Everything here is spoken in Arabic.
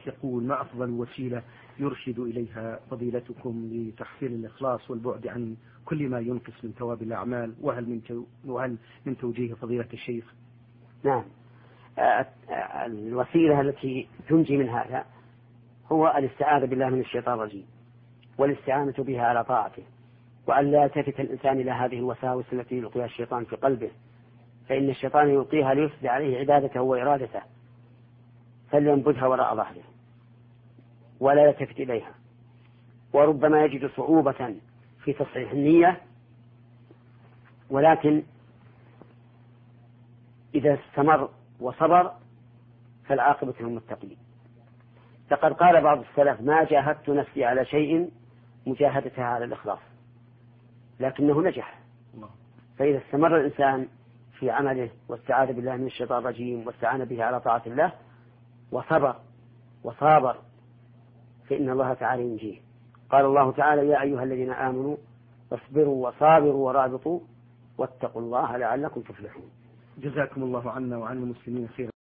يقول: ما أفضل وسيلة يرشد إليها فضيلتكم لتحصيل الإخلاص والبعد عن كل ما ينقص من ثواب الأعمال؟ وهل من توجيه فضيلة الشيخ؟ نعم، الوسيلة التي تنجي من هذا هو الاستعاذة بالله من الشيطان الرجيم، والاستعانة بها على طاعته، وأن لا يلتفت الإنسان إلى هذه الوساوس التي يلقيها الشيطان في قلبه، فإن الشيطان يلقيها ليفسد عليه عبادته وإرادته، فلينبذها وراء ظهره ولا يلتفت إليها. وربما يجد صعوبة في تصحيح النية، ولكن إذا استمر وصبر فالعاقبة للمتقين. لقد قال بعض السلف: ما جاهدت نفسي على شيء مجاهدتها على الإخلاص، لكنه نجح. فإذا استمر الإنسان في عمله واستعاذ بالله من الشيطان الرجيم واستعان به على طاعة الله وصابر فإن الله تعالى ينجيه. قال الله تعالى: يا أيها الذين آمنوا اصبروا وصابروا ورابطوا واتقوا الله لعلكم تفلحون. جزاكم الله عنا وعن المسلمين خيرا.